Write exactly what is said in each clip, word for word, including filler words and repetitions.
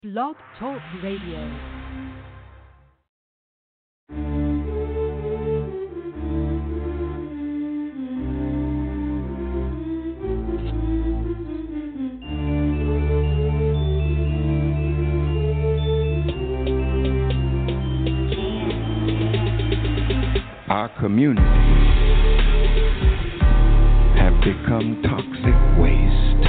Blog Talk Radio. Our communities have become toxic waste,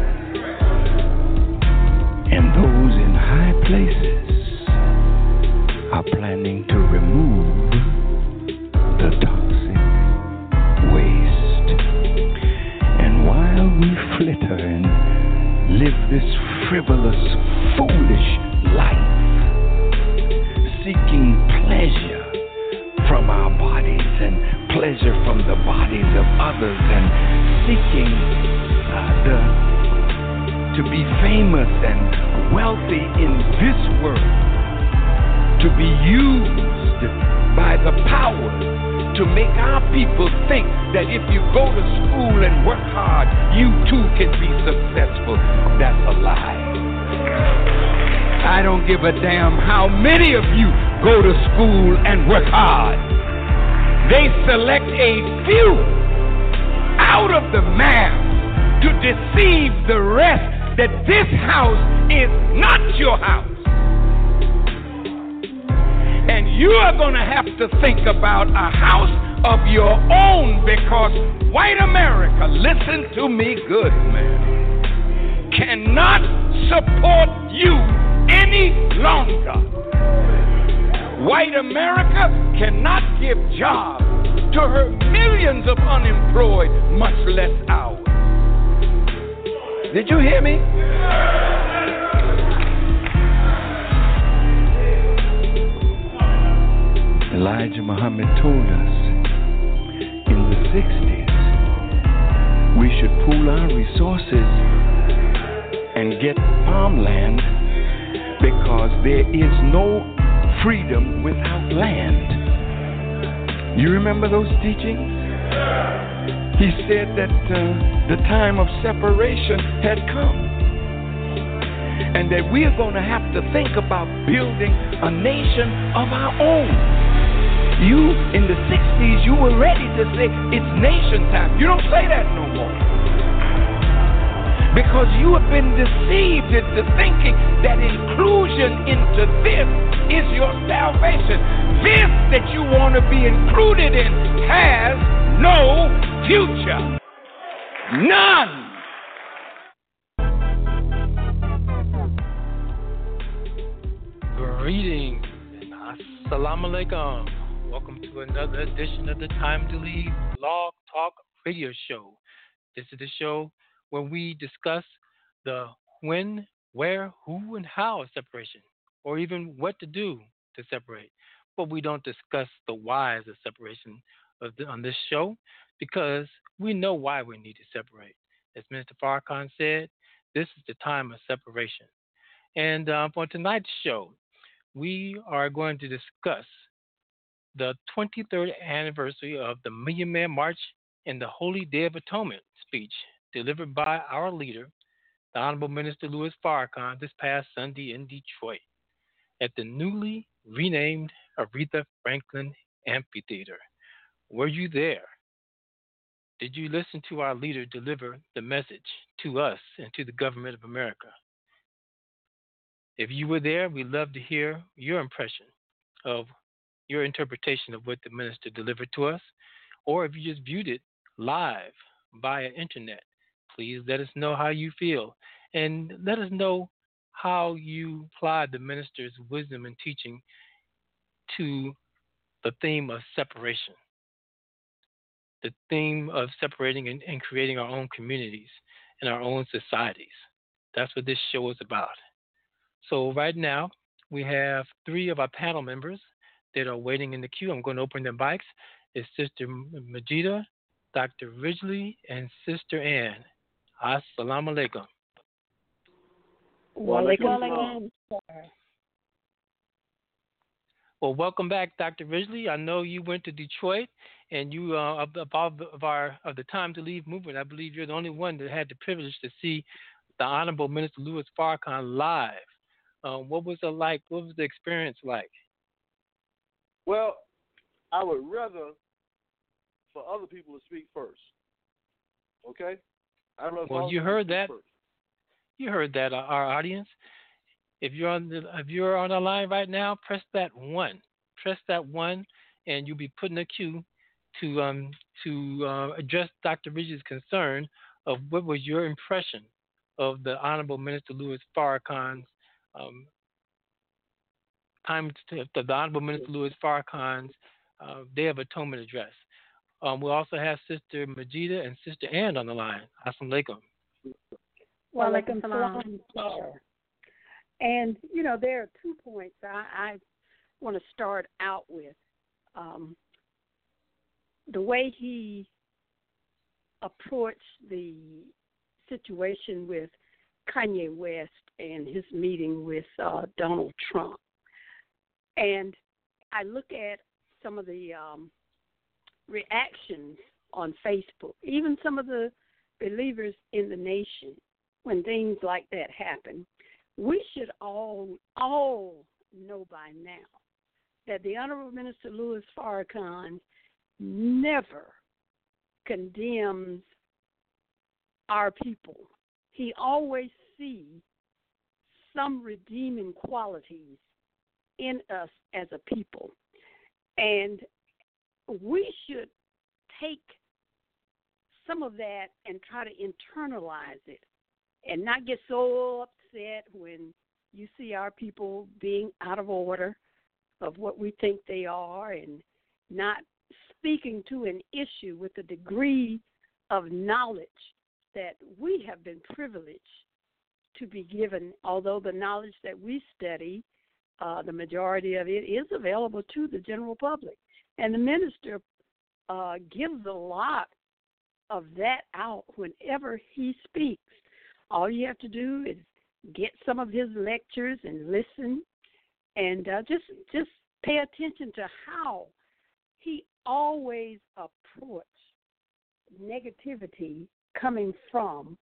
and those in high places are planning to remove the toxic waste. And while we flitter and live this frivolous, foolish life, seeking pleasure from our bodies and pleasure from the bodies of others, and seeking uh, the, to be famous and wealthy in this world, to be used by the power to make our people think that if you go to school and work hard, you too can be successful. That's a lie. I don't give a damn how many of you go to school and work hard. They select a few out of the mass to deceive the rest that this house is not your house. And you are going to have to think about a house of your own, because white America, listen to me good, man, cannot support you any longer. White America cannot give jobs to her millions of unemployed, much less ours. Did you hear me? Elijah Muhammad told us in the sixties we should pool our resources and get farmland, because there is no freedom without land. You remember those teachings? He said that uh, the time of separation had come, and that we are going to have to think about building a nation of our own. You, in the sixties, you were ready to say it's nation time. You don't say that no more, because you have been deceived into thinking that inclusion into this is your salvation. This that you want to be included in has no future. None. Greetings and assalamu alaikum. Welcome to another edition of the Time to Leave Blog Talk Radio Show. This is the show where we discuss the when, where, who, and how of separation, or even what to do to separate. But we don't discuss the whys of separation of the, on this show, because we know why we need to separate. As Minister Farrakhan said, this is the time of separation. And uh, for tonight's show, we are going to discuss the twenty-third anniversary of the Million Man March and the Holy Day of Atonement speech delivered by our leader, the Honorable Minister Louis Farrakhan, this past Sunday in Detroit at the newly renamed Aretha Franklin Amphitheater. Were you there? Did you listen to our leader deliver the message to us and to the government of America? If you were there, we'd love to hear your impression of your interpretation of what the minister delivered to us. Or if you just viewed it live via internet, please let us know how you feel, and let us know how you applied the minister's wisdom and teaching to the theme of separation, the theme of separating and, and creating our own communities and our own societies. That's what this show is about. So right now, we have three of our panel members that are waiting in the queue. I'm going to open their mics. It's Sister Majida, Doctor Ridgely, and Sister Ann. Assalamu alaikum. Wa alaikum. Well, welcome back, Doctor Ridgely. I know you went to Detroit, and you uh, of, of, of our of the Time to Leave movement. I believe you're the only one that had the privilege to see the Honorable Minister Louis Farrakhan live Um, what was it like? What was the experience like? Well, I would rather for other people to speak first. Okay? I don't know if Well, all you of you heard speak that. first. You heard that, uh, our audience. If you're on the if you're on the line right now, press that one. Press that one, and you'll be put in a queue to um to uh, address Doctor Ridge's concern of what was your impression of the Honorable Minister Louis Farrakhan's um, time to, the Honorable Minister Louis Farrakhan's uh, Day of Atonement address. Um, we also have Sister Majida and Sister Ann on the line. Assalamu alaikum. Walaikum salam. And, you know, there are two points I, I want to start out with. Um, the way he approached the situation with Kanye West and his meeting with uh, Donald Trump. And I look at some of the um, reactions on Facebook, even some of the believers in the nation, when things like that happen. We should all all know by now that the Honorable Minister Louis Farrakhan never condemns our people. He always sees some redeeming qualities in us as a people. And we should take some of that and try to internalize it and not get so upset when you see our people being out of order of what we think they are and not speaking to an issue with a degree of knowledge that we have been privileged to be given, although the knowledge that we study, uh, the majority of it is available to the general public. And the minister uh, gives a lot of that out whenever he speaks. All you have to do is get some of his lectures and listen, and uh, just just pay attention to how he always approached negativity coming from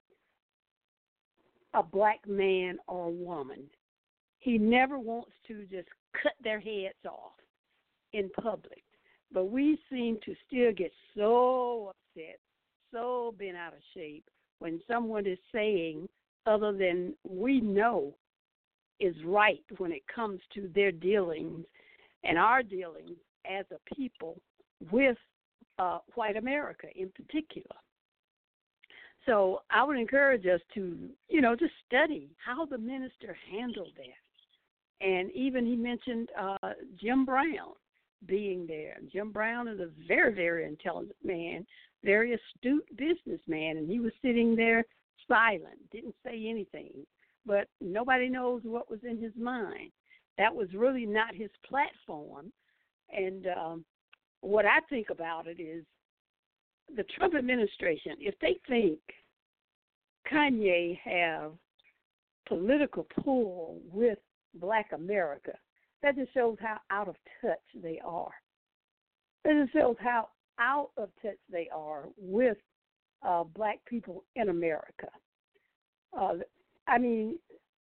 a black man or woman. He never wants to just cut their heads off in public. But we seem to still get so upset, so bent out of shape when someone is saying other than we know is right when it comes to their dealings and our dealings as a people with uh, white America in particular. So I would encourage us to, you know, just study how the minister handled that. And even he mentioned uh, Jim Brown being there. Jim Brown is a very, very intelligent man, very astute businessman, and he was sitting there silent, didn't say anything, but nobody knows what was in his mind. That was really not his platform. And um, what I think about it is the Trump administration, if they think Kanye have political pull with black America, that just shows how out of touch they are. That just shows how out of touch they are with uh, black people in America. Uh, I mean,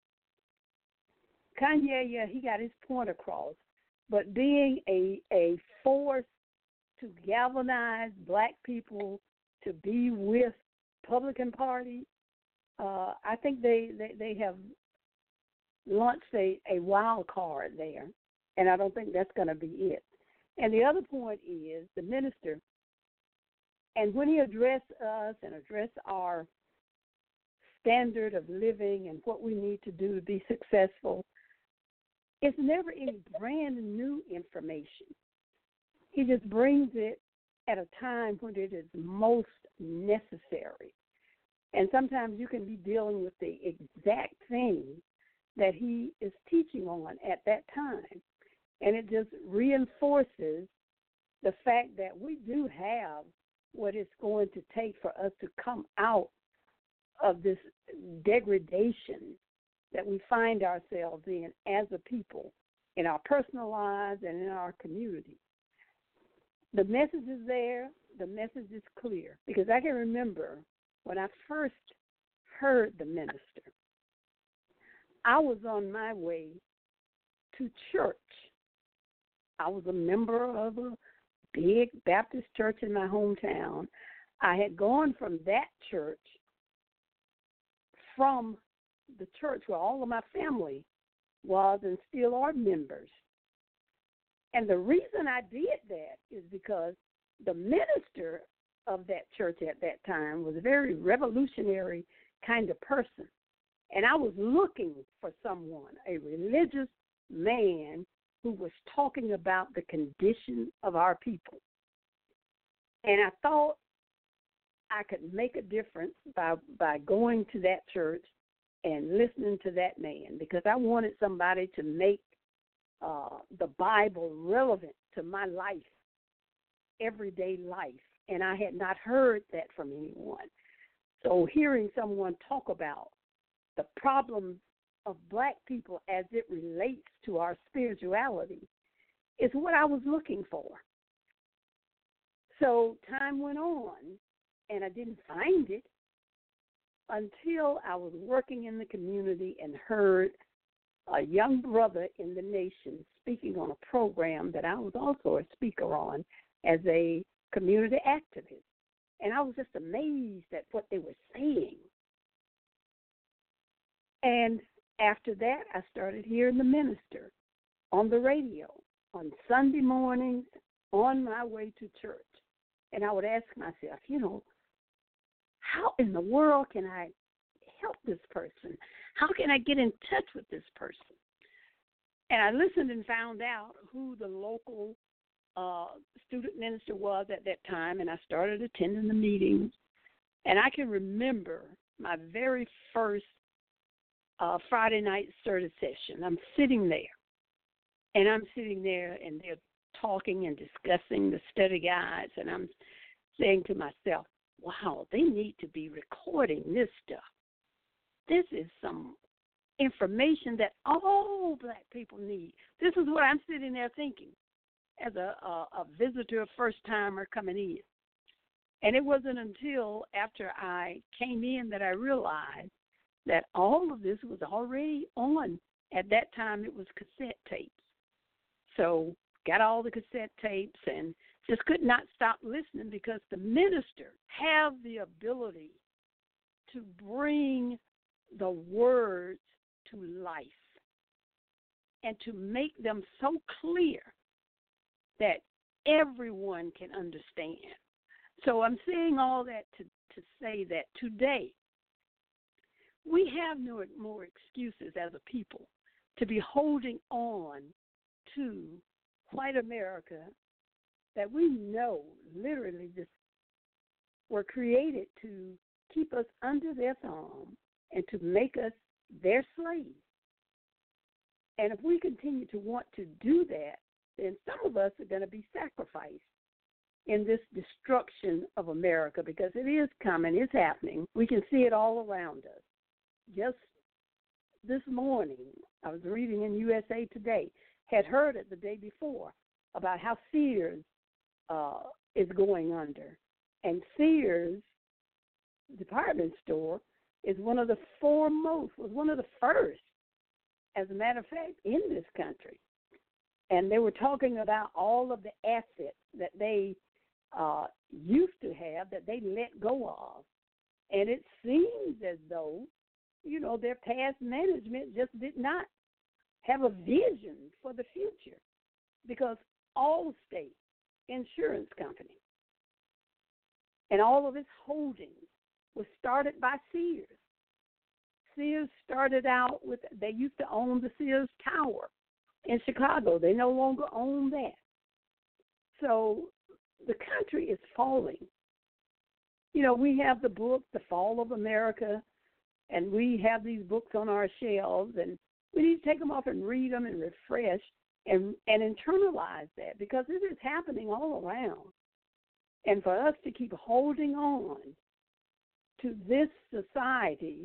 Kanye, yeah, he got his point across, but being a, a force to galvanize black people to be with Republican Party, uh, I think they, they, they have launched a, a wild card there, and I don't think that's going to be it. And the other point is the minister, and when he addressed us and addressed our standard of living and what we need to do to be successful, it's never any brand new information. He just brings it at a time when it is most necessary. And sometimes you can be dealing with the exact thing that he is teaching on at that time. And it just reinforces the fact that we do have what it's going to take for us to come out of this degradation that we find ourselves in as a people, in our personal lives and in our community. The message is there. The message is clear. Because I can remember when I first heard the minister, I was on my way to church. I was a member of a big Baptist church in my hometown. I had gone from that church, from the church where all of my family was and still are members. And the reason I did that is because the minister of that church at that time was a very revolutionary kind of person. And I was looking for someone, a religious man who was talking about the condition of our people. And I thought I could make a difference by, by going to that church and listening to that man, because I wanted somebody to make uh, the Bible relevant to my life, everyday life. And I had not heard that from anyone. So hearing someone talk about the problems of black people as it relates to our spirituality is what I was looking for. So time went on, and I didn't find it until I was working in the community and heard a young brother in the nation speaking on a program that I was also a speaker on as a community activist. And I was just amazed at what they were saying. And after that, I started hearing the minister on the radio on Sunday mornings on my way to church. And I would ask myself, you know, how in the world can I help this person? How can I get in touch with this person? And I listened and found out who the local uh, student minister was at that time, and I started attending the meetings. And I can remember my very first uh, Friday night service session. I'm sitting there, and I'm sitting there, and they're talking and discussing the study guides, and I'm saying to myself, wow, they need to be recording this stuff. This is some information that all black people need. This is what I'm sitting there thinking as a, a, a visitor, a first-timer coming in. And it wasn't until after I came in that I realized that all of this was already on. At that time, it was cassette tapes. So got all the cassette tapes and just could not stop listening because the minister have the ability to bring the words to life and to make them so clear that everyone can understand. So I'm saying all that to, to say that today we have no more excuses as a people to be holding on to white America that we know literally just were created to keep us under their thumb and to make us their slaves. And if we continue to want to do that, then some of us are going to be sacrificed in this destruction of America, because it is coming, it's happening. We can see it all around us. Just this morning, I was reading in U S A Today, had heard it the day before, about how Sears uh, is going under. And Sears department store is one of the foremost, was one of the first, as a matter of fact, in this country. And they were talking about all of the assets that they uh, used to have that they let go of. And it seems as though, you know, their past management just did not have a vision for the future, because Allstate Insurance Company and all of its holdings was started by Sears. Sears started out with, they used to own the Sears Tower in Chicago. They no longer own that. So the country is falling. You know, we have the book, The Fall of America, and we have these books on our shelves, and we need to take them off and read them and refresh and, and internalize that, because it is happening all around. And for us to keep holding on to this society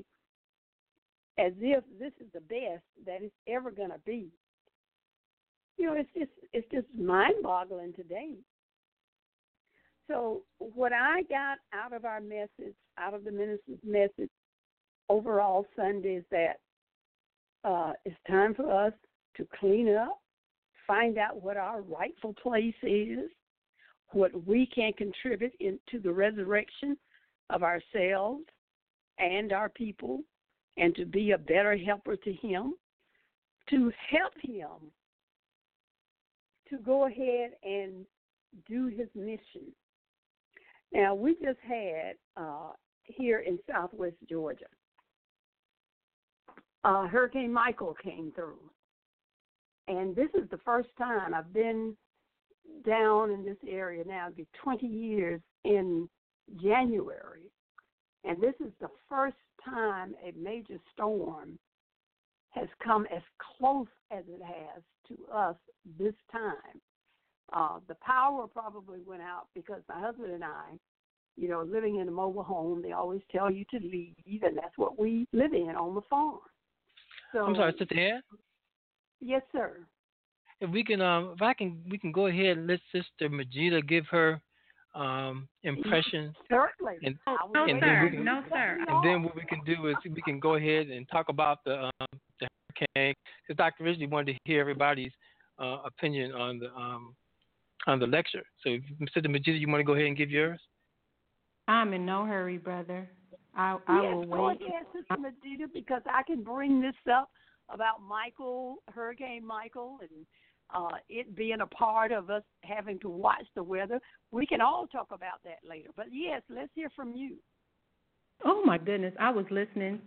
as if this is the best that it's ever going to be, you know, it's just it's just mind-boggling today. So what I got out of our message, out of the minister's message overall Sunday, is that uh, it's time for us to clean up, find out what our rightful place is, what we can contribute into the resurrection of ourselves and our people, and to be a better helper to him, to help him to go ahead and do his mission. Now, we just had uh, here in southwest Georgia, uh, Hurricane Michael came through. And this is the first time I've been down in this area now. It'll be twenty years in January. And this is the first time a major storm has come as close as it has to us this time. Uh, the power probably went out because my husband and I, you know, living in a mobile home, they always tell you to leave, and that's what we live in on the farm. So, I'm sorry, Sister Ann? Yes, sir. If we can, um, if I can, we can go ahead and let Sister Majida give her um, impression. Certainly. And, no, and sir. Then we can, no, sir. And then what we can do is we can go ahead and talk about the, um, the hurricane. Because Doctor Ridgely wanted to hear everybody's uh, opinion on the um, on the lecture. So, if Sister Majida, you want to go ahead and give yours? I'm in no hurry, brother. I, I yes, will go wait. ahead, Sister Majida, because I can bring this up about Michael, Hurricane Michael, and uh, it being a part of us having to watch the weather. We can all talk about that later. But, yes, let's hear from you. Oh, my goodness. I was listening.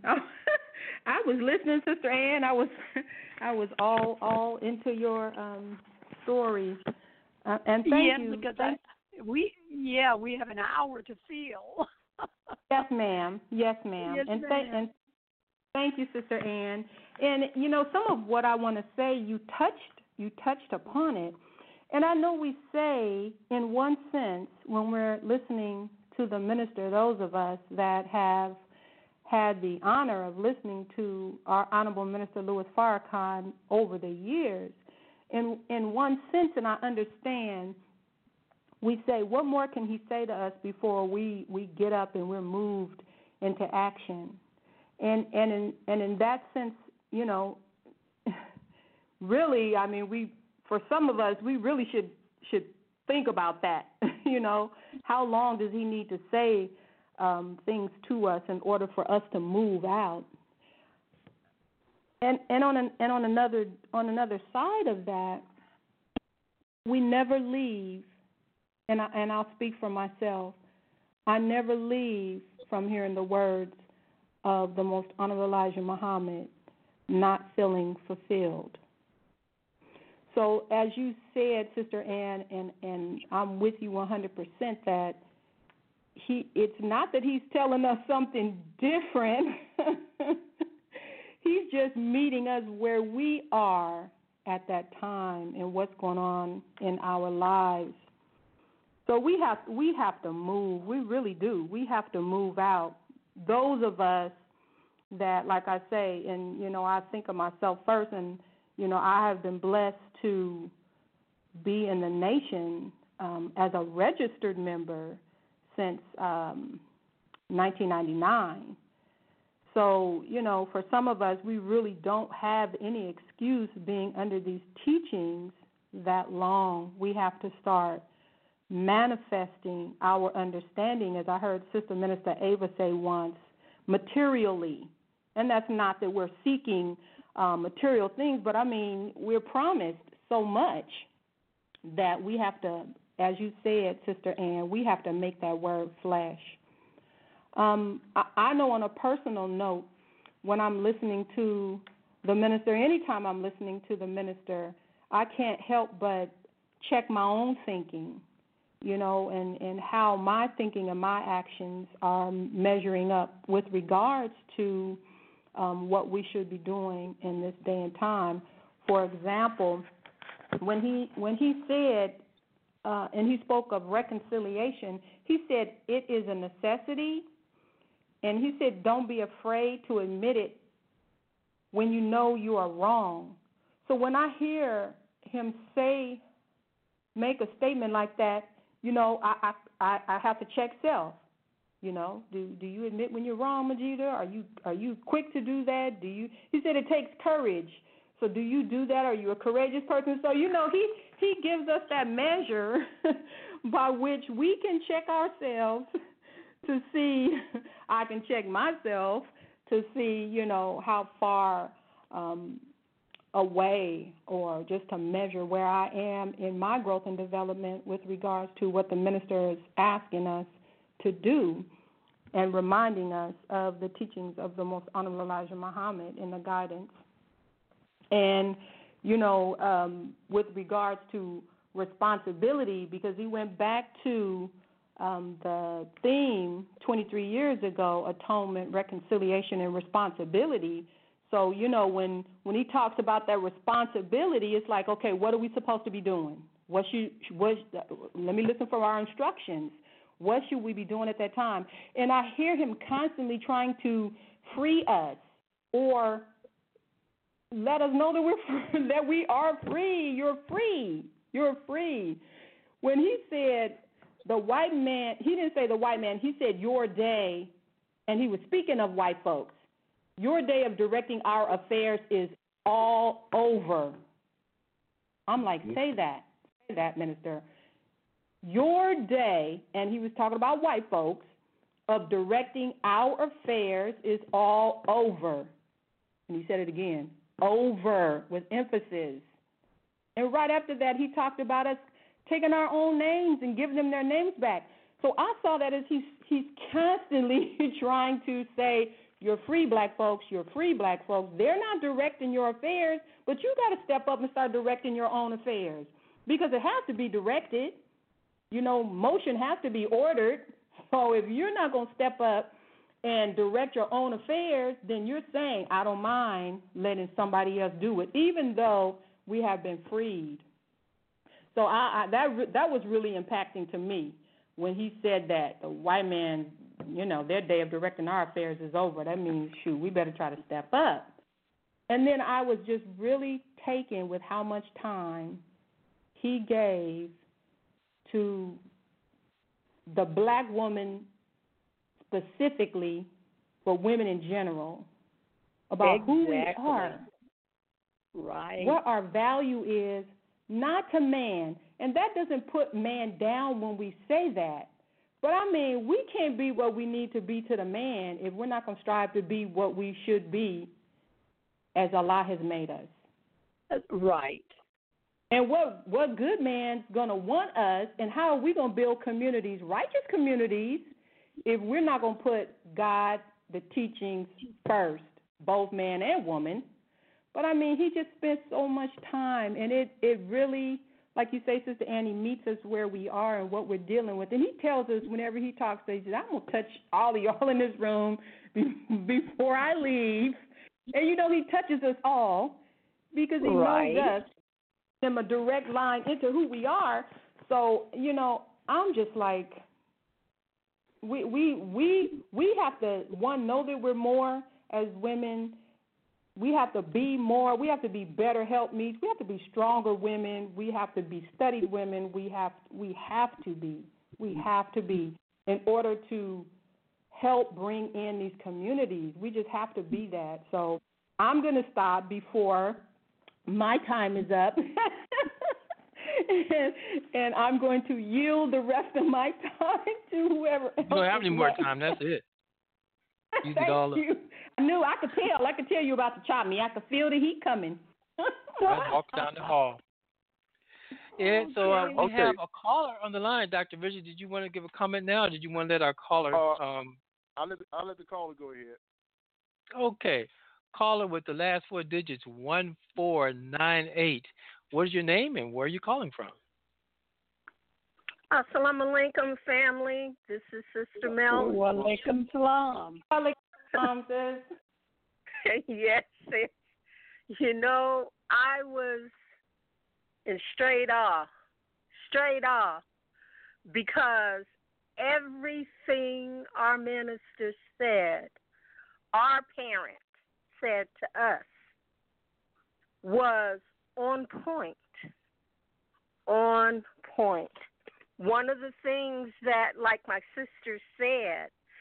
I was listening, Sister Ann. I was I was all all into your um, story. Uh, and thank yes, you. because thank I, we, yeah, we have an hour to fill. Yes, ma'am. Yes, ma'am. Yes, and, ma'am. Th- and thank you, Sister Ann. And, you know, some of what I want to say, you touched you touched upon it. And I know we say, in one sense, when we're listening to the minister, those of us that have had the honor of listening to our Honorable Minister Louis Farrakhan over the years, in in one sense, and I understand, we say, what more can he say to us before we, we get up and we're moved into action? And and in and in that sense, you know, really, I mean, we for some of us, we really should should think about that. You know, how long does he need to say um, things to us in order for us to move out? And and on an, and on another on another side of that, we never leave. And I, and I'll speak for myself. I never leave from hearing the words of the Most Honorable Elijah Muhammad, not feeling fulfilled. So as you said, Sister Ann, and, and I'm with you one hundred percent that he it's not that he's telling us something different. He's just meeting us where we are at that time and what's going on in our lives. So we have we have to move. We really do. We have to move out. Those of us that, like I say, and, you know, I think of myself first, and, you know, I have been blessed to be in the nation um, as a registered member since um, nineteen ninety-nine. So, you know, for some of us, we really don't have any excuse being under these teachings that long. We have to start manifesting our understanding, as I heard Sister Minister Ava say once, materially. And that's not that we're seeking uh, material things, but I mean, we're promised so much that we have to, as you said, Sister Ann, we have to make that word flesh. Um, I, I know on a personal note, when I'm listening to the minister, anytime I'm listening to the minister, I can't help but check my own thinking, you know, and, and how my thinking and my actions are measuring up with regards to um, what we should be doing in this day and time. For example, when he when he said, uh, and he spoke of reconciliation, he said it is a necessity, and he said don't be afraid to admit it when you know you are wrong. So when I hear him say, make a statement like that, you know, I, I, I have to check self. You know, do do you admit when you're wrong, Majida? Are you are you quick to do that? Do you? He said it takes courage. So do you do that? Are you a courageous person? So, you know, he, he gives us that measure by which we can check ourselves to see, I can check myself to see, you know, how far um, away or just to measure where I am in my growth and development with regards to what the minister is asking us to do and reminding us of the teachings of the Most Honorable Elijah Muhammad in the guidance. And, you know, um, with regards to responsibility, because he went back to um, the theme twenty-three years ago, atonement, reconciliation, and responsibility. So, you know, when, when he talks about that responsibility, it's like, okay, what are we supposed to be doing? What should, what, let me listen for our instructions. What should we be doing at that time? And I hear him constantly trying to free us or let us know that we're that we are free. You're free. You're free. When he said the white man, he didn't say the white man. He said your day, and he was speaking of white folks. Your day of directing our affairs is all over. I'm like, say that, say that, minister. Your day, and he was talking about white folks, of directing our affairs is all over. And he said it again. Over, with emphasis. And right after that, he talked about us taking our own names and giving them their names back. So I saw that as he's, he's constantly trying to say, you're free, black folks, you're free, black folks. They're not directing your affairs, but you got to step up and start directing your own affairs because it has to be directed. You know, motion has to be ordered. So if you're not going to step up and direct your own affairs, then you're saying, I don't mind letting somebody else do it, even though we have been freed. So I, I, that that was really impacting to me when he said that the white man, you know, their day of directing our affairs is over. That means, shoot, we better try to step up. And then I was just really taken with how much time he gave to the black woman specifically, but women in general, about exactly. who we are, right? what our value is, not to man. And that doesn't put man down when we say that. But, I mean, we can't be what we need to be to the man if we're not going to strive to be what we should be as Allah has made us. Right. And what, what good man's going to want us, and how are we going to build communities, righteous communities, if we're not going to put God, the teachings first, both man and woman. But, I mean, he just spent so much time, and it, it really, like you say, Sister Annie, meets us where we are and what we're dealing with. And he tells us whenever he talks, he says, I'm going to touch all of y'all in this room before I leave. And, you know, he touches us all because he right. knows us, him a direct line into who we are. So, you know, I'm just like, we we we we have to, one, know that we're more as women. We have to be more. We have to be better helpmeets. We have to be stronger women. We have to be studied women. We have we have to be. We have to be in order to help bring in these communities. We just have to be that. So I'm going to stop before my time is up. and, and I'm going to yield the rest of my time to whoever else. You don't have any more time. That's it. Use it all up. You. I knew. I could tell. I could tell you about the chop me. I could feel the heat coming. I walked down the hall. Yeah, so uh, we Okay. have a caller on the line. Doctor Richard, did you want to give a comment now, or did you want to let our caller? Uh, Um, I'll let I'll let the caller go ahead. okay, caller with the last four digits one four nine eight. What is your name and where are you calling from? Assalamu alaikum, family. This is Sister Mel. Wa alaikum salam. Um, sis. Yes, sis. You know, I was in straight awe, straight awe, because everything our minister said, our parents said to us, was on point, on point. One of the things that, like my sister said,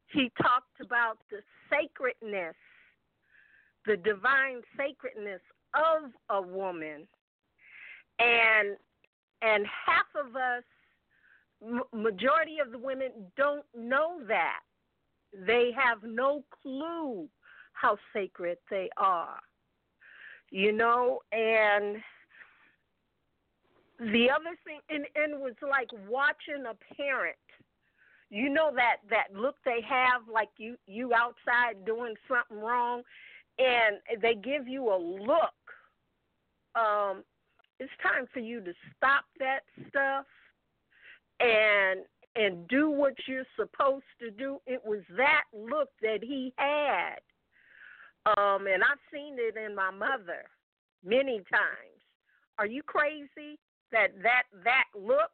he talked about the sacredness, the divine sacredness of a woman, and and half of us, m- majority of the women, don't know that. They have no clue how sacred they are, you know. And the other thing, and, and it was like watching a parent. You know that, that look they have, like you, you outside doing something wrong, and they give you a look. Um, it's time for you to stop that stuff and and do what you're supposed to do. It was that look that he had. Um, and I've seen it in my mother many times. Are you crazy? That that that look?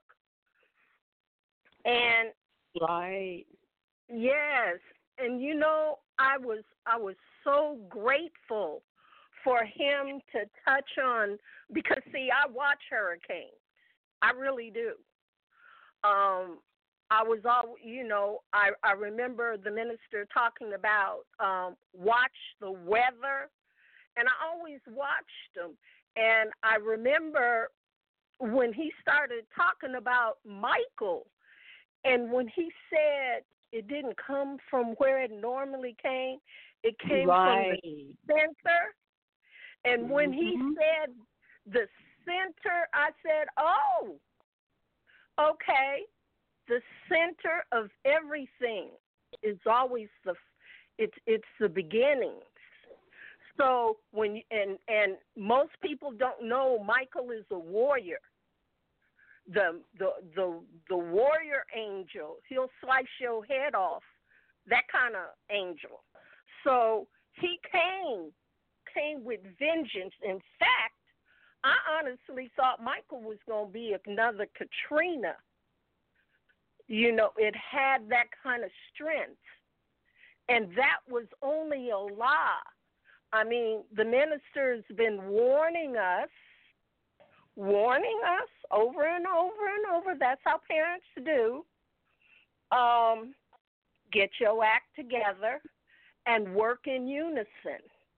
And right. Yes. And you know, I was I was so grateful for him to touch on, because see, I watch hurricanes. I really do. Um, I was all, you know, I, I remember the minister talking about um, watch the weather, and I always watched them. And I remember when he started talking about Michael, and when he said it didn't come from where it normally came, it came right. from the center. And when he mm-hmm. said the center, I said, oh, okay. The center of everything is always the it's it's the beginnings. So when and and most people don't know Michael is a warrior. The the the the warrior angel, he'll slice your head off. That kind of angel. So he came came with vengeance. In fact, I honestly thought Michael was going to be another Katrina. You know, it had that kind of strength. And that was only a lie. I mean, the minister's been warning us, warning us over and over and over. That's how parents do. Um, get your act together and work in unison.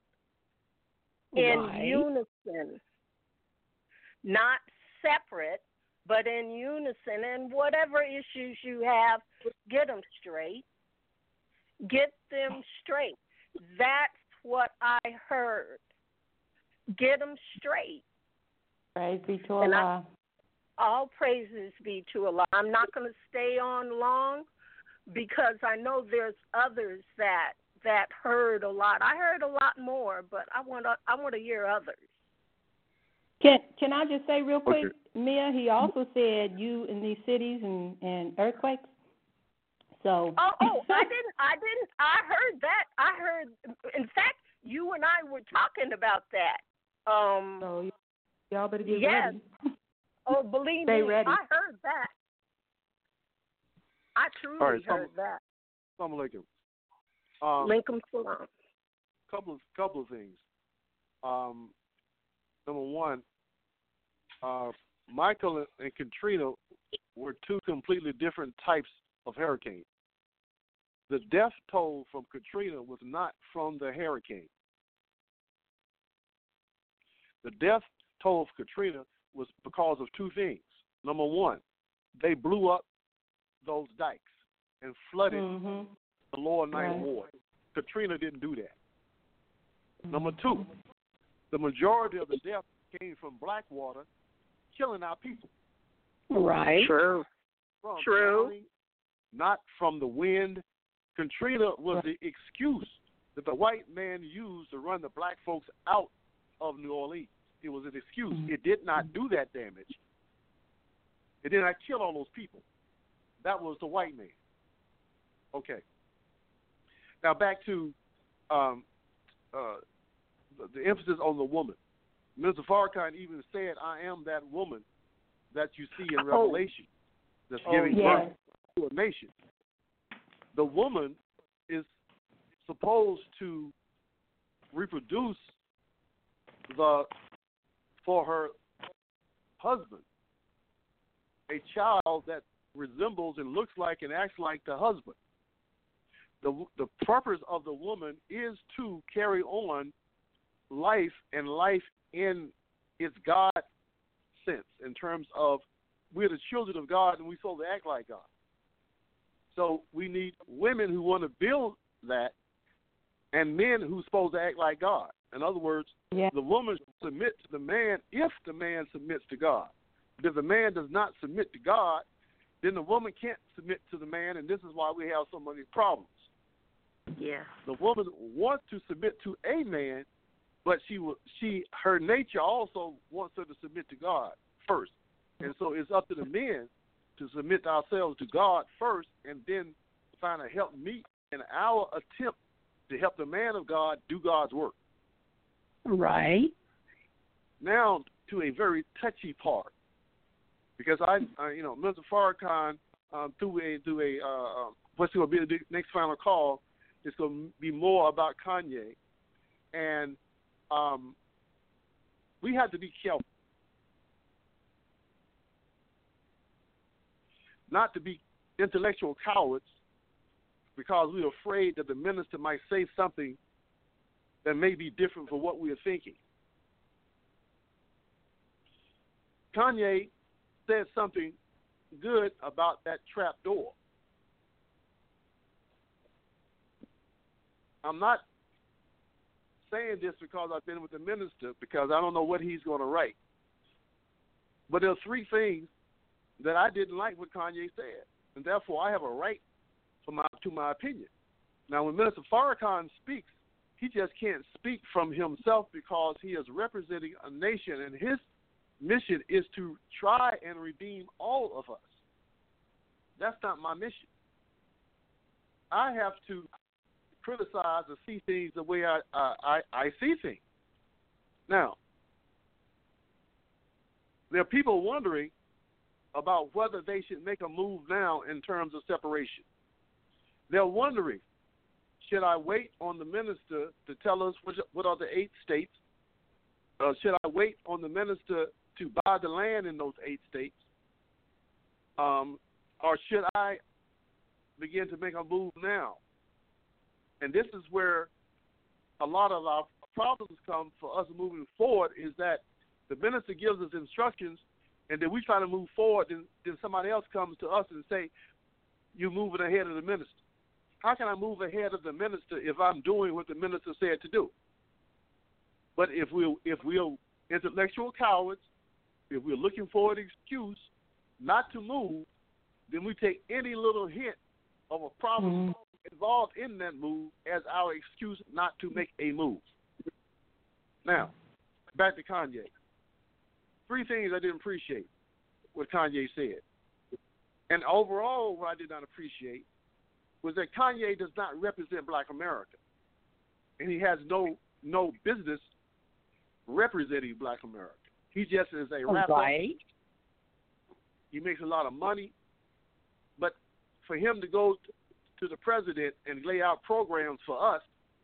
In right. unison. Not separate, but in unison. And whatever issues you have, get them straight. Get them straight. That's what I heard. Get them straight. Praise be to Allah. All praises be to Allah. I'm not going to stay on long because I know there's others that that heard a lot. I heard a lot more, but I want to I want to hear others. Can Can I just say real quick, Okay. Mia? He also said you in these cities and, and earthquakes. So. Oh, oh, I didn't, I didn't, I heard that. I heard, in fact, you and I were talking about that. Um, so y'all better get yes. ready. Oh, believe Stay me, ready. I heard that. I truly All right, heard some, that. Assalamu alaikum. Um, Lincoln Salam. couple of couple of things. Um, number one, uh, Michael and, and Katrina were two completely different types of hurricanes. The death toll from Katrina was not from the hurricane. The death toll of Katrina was because of two things. Number one, they blew up those dikes and flooded mm-hmm. the lower Ninth right. Ward. Katrina didn't do that. Mm-hmm. Number two, the majority of the death came from Blackwater killing our people. Right. True. From True. drowning, not from the wind. Katrina was the excuse that the white man used to run the black folks out of New Orleans. It was an excuse. Mm-hmm. It did not do that damage. It did not kill all those people. That was the white man. Okay. Now back to um, uh, the, the emphasis on the woman. Mister Farrakhan even said, I am that woman that you see in Oh. Revelation that's Oh, giving yes. birth to a nation. The woman is supposed to reproduce the for her husband a child that resembles and looks like and acts like the husband. the the purpose of the woman is to carry on life and life in its God sense, in terms of we're the children of God and we're supposed to act like God. So we need women who want to build that and men who's supposed to act like God. In other words, yeah. the woman submit to the man if the man submits to God. But if the man does not submit to God, then the woman can't submit to the man, and this is why we have so many problems. Yeah. The woman wants to submit to a man, but she will, she her nature also wants her to submit to God first. And so it's up to the men to submit ourselves to God first and then find a help meet in our attempt to help the man of God do God's work. Right. Now to a very touchy part, because I, I you know, Mister Farrakhan, um, through a through a uh, what's going to be the next final call, is going to be more about Kanye, and um, we have to be careful not to be intellectual cowards because we're afraid that the minister might say something that may be different from what we are thinking. Kanye said something good about that trap door. I'm not saying this because I've been with the minister, because I don't know what he's going to write. But there are three things that I didn't like what Kanye said, and therefore I have a right for my, to my opinion. Now, when Minister Farrakhan speaks, he just can't speak from himself because he is representing a nation, and his mission is to try and redeem all of us. That's not my mission. I have to criticize and see things the way I, I, I see things. Now, there are people wondering about whether they should make a move now in terms of separation. They're wondering, should I wait on the minister to tell us which, what are the eight states? Uh, should I wait on the minister to buy the land in those eight states? Um, or should I begin to make a move now? And this is where a lot of our problems come for us moving forward, is that the minister gives us instructions, and then we try to move forward, and then somebody else comes to us and say, you're moving ahead of the minister. How can I move ahead of the minister if I'm doing what the minister said to do? But if we're, if we're intellectual cowards, if we're looking for an excuse not to move, then we take any little hint of a problem mm-hmm. involved in that move as our excuse not to make a move. Now, back to Kanye. Three things I didn't appreciate what Kanye said. And overall, what I did not appreciate was that Kanye does not represent Black America. And he has no no business representing Black America. He just is a rapper. Right. He makes a lot of money. But for him to go to the president and lay out programs for us,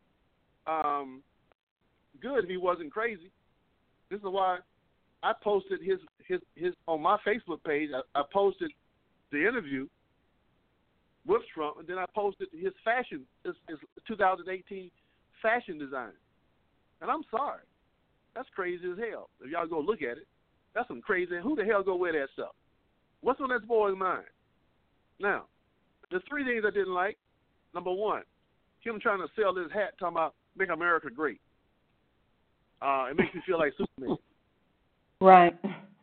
um, good if he wasn't crazy. This is why I posted his his his on my Facebook page. I, I posted the interview with Trump, and then I posted his fashion, his, his two thousand eighteen fashion design. And I'm sorry, that's crazy as hell. If y'all go look at it, that's some crazy. Who the hell go wear that stuff? What's on that boy's mind? Now, the three things I didn't like. Number one, him trying to sell his hat, talking about make America great. Uh, it makes me feel like Superman. Right.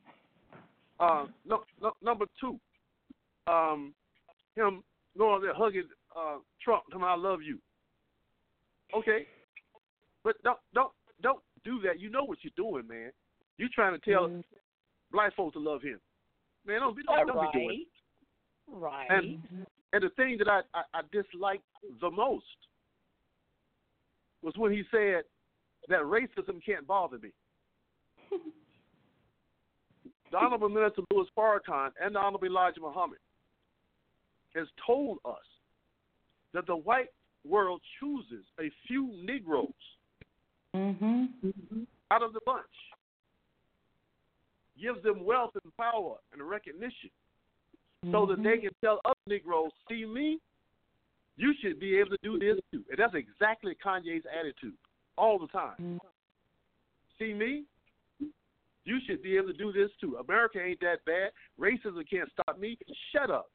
Uh, no, no, number two, um, him going there hugging uh, Trump, talking about I love you. Okay, but don't don't don't do that. You know what you're doing, man. You're trying to tell mm. Black folks to love him. Man, don't be don't, don't right. be doing it. Right. And and the thing that I, I, I disliked the most was when he said that racism can't bother me. The Honorable Minister Louis Farrakhan and the Honorable Elijah Muhammad has told us that the white world chooses a few Negroes mm-hmm. out of the bunch, gives them wealth and power and recognition, mm-hmm. so that they can tell other Negroes, see me, You should be able to do this too. And that's exactly Kanye's attitude all the time. Mm-hmm. See me? You should be able to do this too. America ain't that bad. Racism can't stop me. Shut up.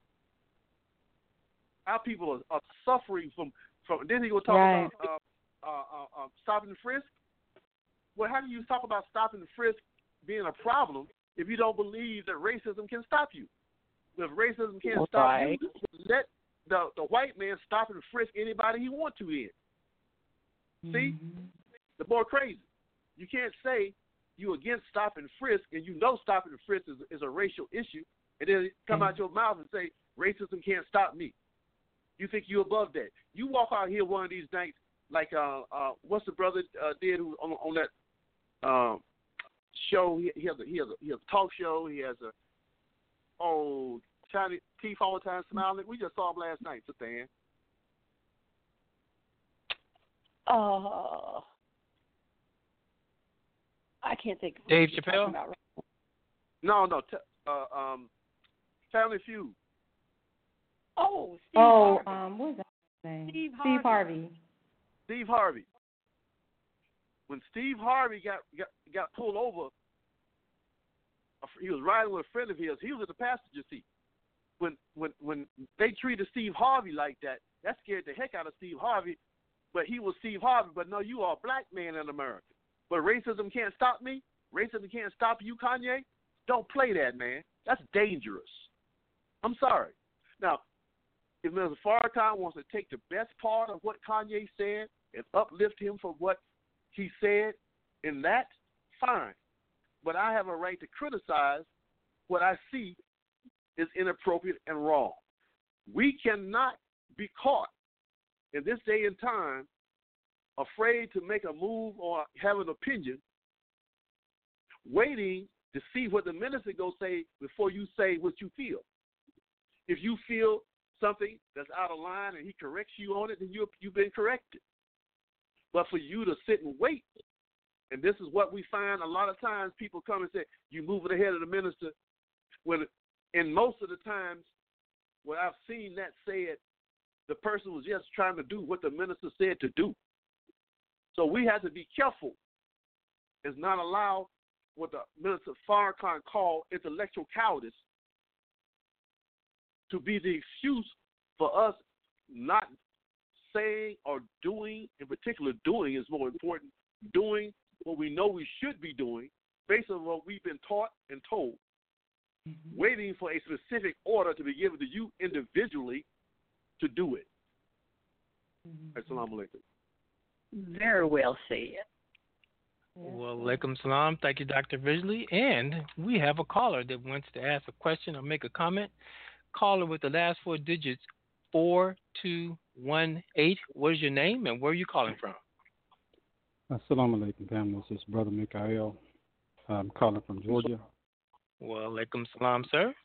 Our people are, are suffering from, from. Then he will talk right. about uh, uh, uh, uh, stopping the frisk. Well, how do you talk about stopping the frisk being a problem if you don't believe that racism can stop you? If racism can't That's stop right. you, let the the white man stop and frisk anybody he wants to in. Mm-hmm. See? The boy crazy. You can't say you against stop and frisk and you know stop and frisk is, is a racial issue and then come mm-hmm. out your mouth and say racism can't stop me. You think you're above that. You walk out here one of these nights like uh uh what's the brother uh, did who on on that um show he, he has a he has a he has a talk show, he has a oh Chinese teeth all the time smiling. We just saw him last night, Stan. Uh I can't think of Dave Chappelle? Right. No, no, t- uh, um Family Feud. Oh, Steve oh, Harvey. um, what is that name? Steve Harvey. Steve Harvey. Steve Harvey. When Steve Harvey got, got got pulled over, he was riding with a friend of his. He was in the passenger seat. When when when they treated Steve Harvey like that, that scared the heck out of Steve Harvey. But he was Steve Harvey. But no, you are a black man in America. But racism can't stop me. Racism can't stop you, Kanye. Don't play that, man. That's dangerous. I'm sorry. Now, if Mister Farrakhan wants to take the best part of what Kanye said and uplift him for what he said in that, fine. But I have a right to criticize what I see is inappropriate and wrong. We cannot be caught in this day and time afraid to make a move or have an opinion, waiting to see what the minister go say before you say what you feel. If you feel something that's out of line and he corrects you on it, then you, you've been corrected. But for you to sit and wait, and this is what we find a lot of times people come and say, you moving ahead of the minister, when in most of the times where I've seen that said, the person was just trying to do what the minister said to do. So we have to be careful and not allow what the Minister Farrakhan called intellectual cowardice to be the excuse for us not saying or doing, in particular doing is more important, doing what we know we should be doing based on what we've been taught and told, mm-hmm. waiting for a specific order to be given to you individually to do it. Mm-hmm. Assalamu alaikum. Very well said. Well, alaikum salam. Thank you, Doctor Ridgely. And we have a caller that wants to ask a question or make a comment. Caller with the last four digits, four two one eight. What is your name and where are you calling from? Assalamu alaikum, family. This is Brother Mikael. I'm calling from Georgia. Well, alaikum salam, sir.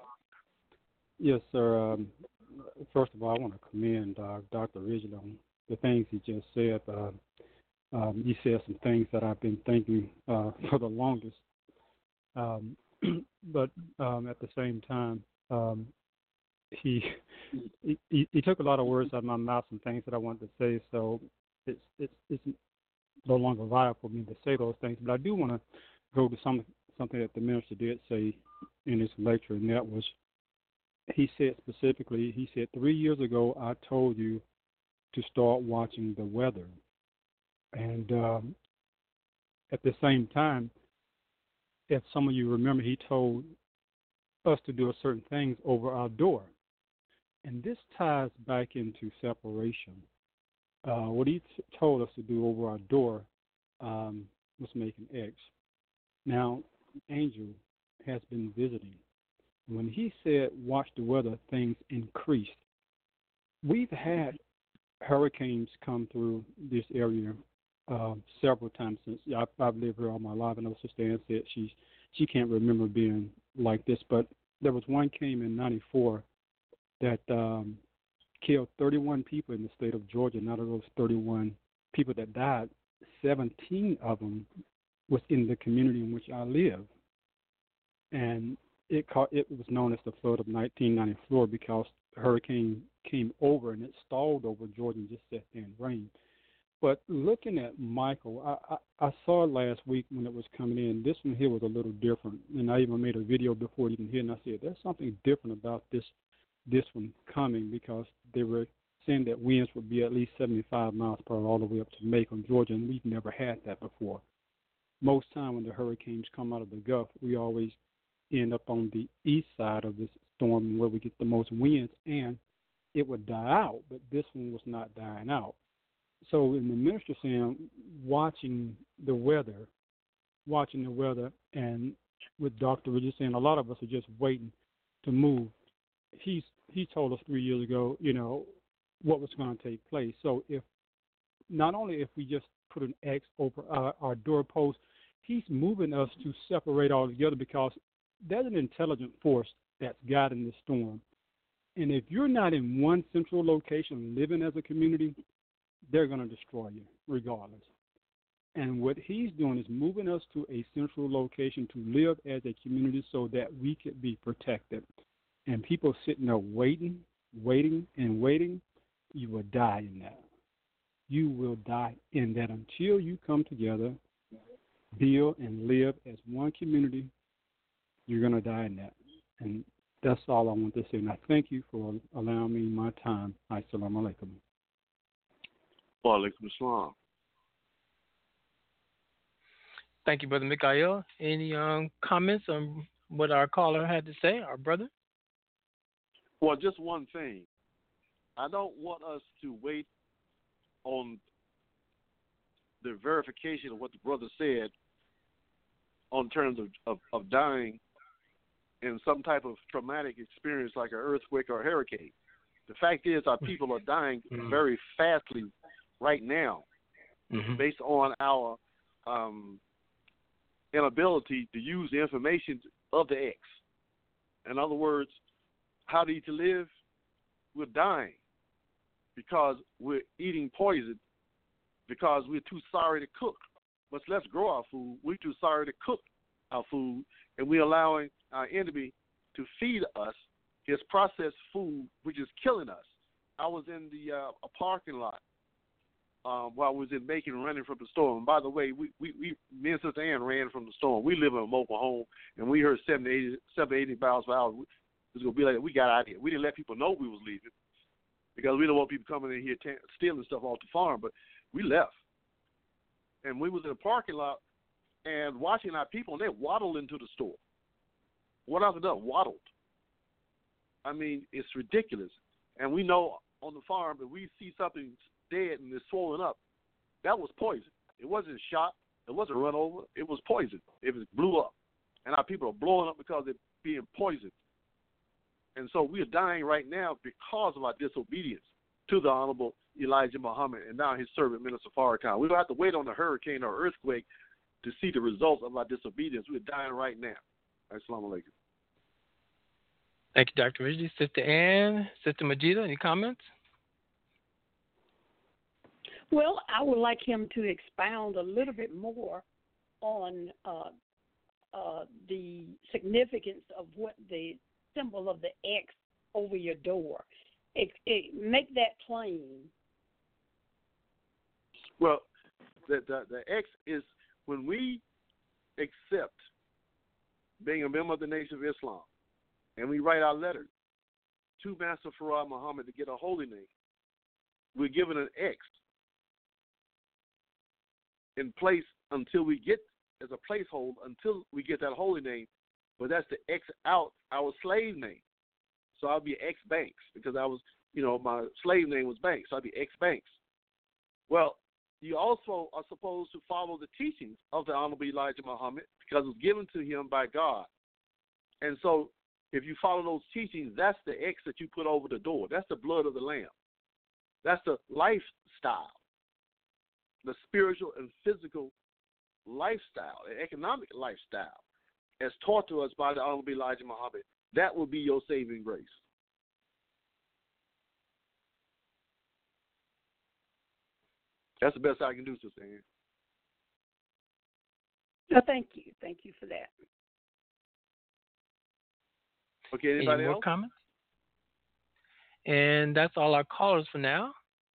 Yes, sir. Um, first of all, I want to commend uh, Doctor Ridgely on the things he just said. Uh, um, he said some things that I've been thinking uh, for the longest. Um, but um, at the same time, um, he, he he took a lot of words out of my mouth, some things that I wanted to say. So it's it's it's no longer viable for me to say those things. But I do want to go to some something that the minister did say in his lecture, and that was, he said specifically, he said, three years ago I told you to start watching the weather. And um, at the same time, if some of you remember, he told us to do a certain things over our door. And this ties back into separation. Uh, what he t- told us to do over our door um, was make an X. Now, Angel has been visiting. When he said, watch the weather, things increased. We've had hurricanes come through this area uh, several times since I've, I've lived here all my life. I know Sister Ann said she, she can't remember being like this, but there was one came in ninety-four that um, killed thirty-one people in the state of Georgia. And out of those thirty-one people that died, seventeen of them was in the community in which I live. And it caught, it was known as the flood of nineteen ninety-four because the hurricane came over and it stalled over Georgia and just sat there and rained. But looking at Michael, I, I, I saw it last week when it was coming in. This one here was a little different, and I even made a video before it even hit, and I said, there's something different about this this one coming because they were saying that winds would be at least seventy-five miles per hour all the way up to Macon, Georgia, and we've never had that before. Most time when the hurricanes come out of the Gulf, we always end up on the east side of this storm where we get the most winds, and it would die out, but this one was not dying out. So in the minister saying, watching the weather, watching the weather, and with Doctor Richard saying a lot of us are just waiting to move. He's he told us three years ago, you know, what was going to take place. So if not only if we just put an X over our, our doorpost, he's moving us to separate all together because there's an intelligent force that's guiding this storm. And if you're not in one central location living as a community, they're going to destroy you regardless. And what he's doing is moving us to a central location to live as a community so that we could be protected. And people sitting there waiting, waiting, and waiting, you will die in that. You will die in that until you come together, build, and live as one community. You're going to die in that. And that's all I want to say. And I thank you for allowing me my time. Assalamu alaikum. Wa alaikum assalam. Thank you, Brother Mikhail. Any um, comments on what our caller had to say, our brother? Well, just one thing. I don't want us to wait on the verification of what the brother said on terms of, of, of dying in some type of traumatic experience like an earthquake or a hurricane. The fact is our people are dying mm-hmm. very fastly right now mm-hmm. based on our um, inability to use the information of the X. In other words, how to eat to live, we're dying because we're eating poison because we're too sorry to cook. Much less grow our food. We're too sorry to cook our food, and we're allowing our enemy to feed us his processed food, which is killing us. I was in the uh, a parking lot um, while I was in Macon running from the storm. And by the way, we, we, we me and Sister Ann ran from the storm. We live in a mobile home, and we heard seventy, eighty, seventy, eighty miles per hour. It was going to be like that. We got out of here. We didn't let people know we was leaving because we don't want people coming in here t- stealing stuff off the farm, but we left. And we was in the parking lot and watching our people, and they waddled into the store. What else done? Waddled. I mean, it's ridiculous. And we know on the farm that we see something dead and it's swollen up. That was poison. It wasn't shot. It wasn't run over. It was poison. It was blew up. And our people are blowing up because they're being poisoned. And so we are dying right now because of our disobedience to the Honorable Elijah Muhammad and now his servant, Minister Farrakhan. We don't have to wait on a hurricane or earthquake to see the results of our disobedience. We're dying right now. Assalamu alaikum. Thank you, Doctor Ridgely. Sister Ann, Sister Majida, any comments? Well, I would like him to expound a little bit more on uh, uh, the significance of what the symbol of the X over your door. It, it, make that plain. Well, the, the the X is when we accept being a member of the Nation of Islam, and we write our letter to Master Farad Muhammad to get a holy name, we're given an X in place until we get, as a placeholder, until we get that holy name, but that's to X out our slave name. So I'll be X Banks because I was, you know, my slave name was Banks, so I'll be X Banks. Well, you also are supposed to follow the teachings of the Honorable Elijah Muhammad because it was given to him by God. And so if you follow those teachings, that's the X that you put over the door. That's the blood of the Lamb. That's the lifestyle, the spiritual and physical lifestyle, the economic lifestyle, as taught to us by the Honorable Elijah Muhammad. That will be your saving grace. That's the best I can do, Sister Ann. No, thank you. Thank you for that. Okay, anybody Any more else? comments? And that's all our callers for now.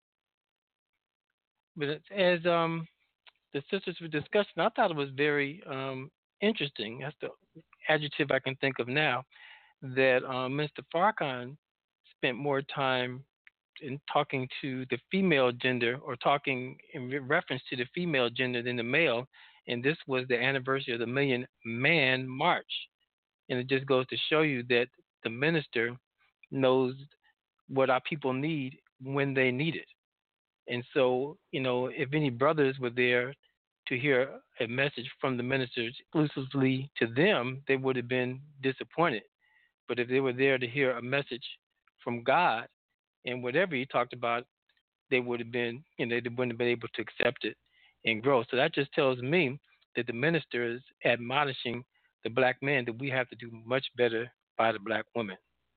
But as um, the sisters were discussing, I thought it was very um, interesting. That's the adjective I can think of now. That um, Mister Farrakhan spent more time in talking to the female gender or talking in re- reference to the female gender than the male. And this was the anniversary of the Million Man March. And it just goes to show you that the minister knows what our people need when they need it. And so, you know, if any brothers were there to hear a message from the ministers exclusively to them, they would have been disappointed. But if they were there to hear a message from God and whatever he talked about, they would have been, you know, they wouldn't have been able to accept it and grow. So that just tells me that the minister is admonishing the black man that we have to do much better by the black woman.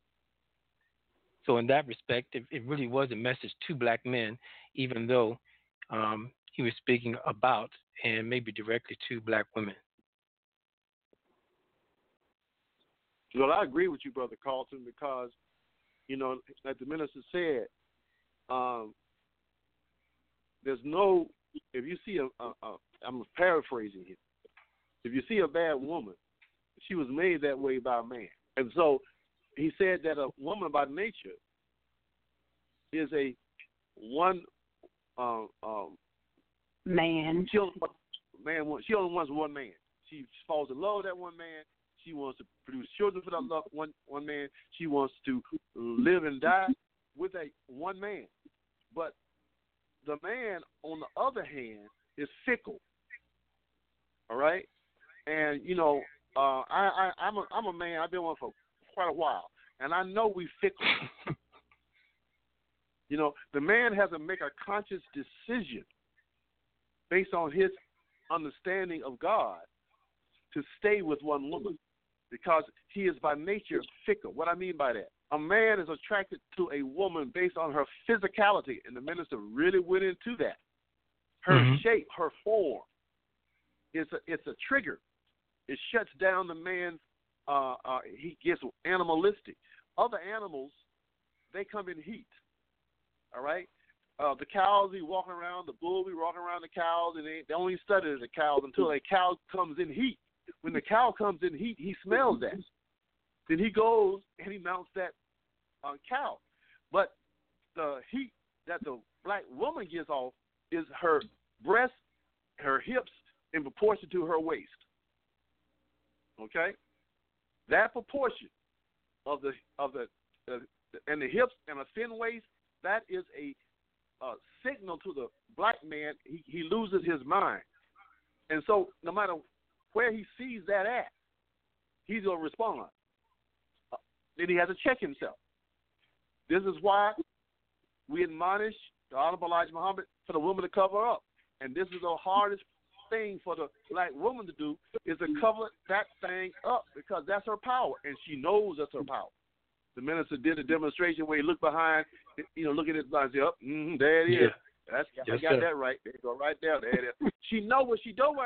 So in that respect, it, it really was a message to black men, even though um, he was speaking about and maybe directly to black women. Well, I agree with you, Brother Carlton, because, you know, like the minister said, um, there's no, if you see a, a, a, I'm paraphrasing here, if you see a bad woman, she was made that way by a man. And so he said that a woman by nature is a one um, um, man. She only, man. She only wants one man. She falls in love with that one man. She wants to produce children for that love, one one man. She wants to live and die with a one man. But the man, on the other hand, is fickle. All right, and you know, uh, I, I I'm a I'm a man. I've been one for quite a while, and I know we fickle. You know, the man has to make a conscious decision based on his understanding of God to stay with one woman because he is by nature fickle. What I mean by that, a man is attracted to a woman based on her physicality, and the minister really went into that. Her mm-hmm. shape, her form, it's a, it's a trigger. It shuts down the man. Uh, uh, he gets animalistic. Other animals, they come in heat. All right? Uh, the cows be walking around, the bull be walking around the cows, and they, they only study the cows until a cow comes in heat. When the cow comes in heat, he smells that. Then he goes and he mounts that uh, cow. But the heat that the black woman gets off is her breast, her hips in proportion to her waist. Okay? That proportion of the of the uh, and the hips and a thin waist, that is a uh, signal to the black man. He, he loses his mind, and so no matter where he sees that at, he's gonna respond. Uh, then he has to check himself. This is why we admonish the Honorable Elijah Muhammad for the woman to cover up, and this is the hardest thing for the black woman to do is to cover that thing up because that's her power, and she knows that's her power. The minister did a demonstration where he looked behind, you know, look at his blind, say, "Up, oh, mm-hmm, there it is. Yeah. That's yes, I got sir. that right. There you go, right there. There it is." She know what she doing.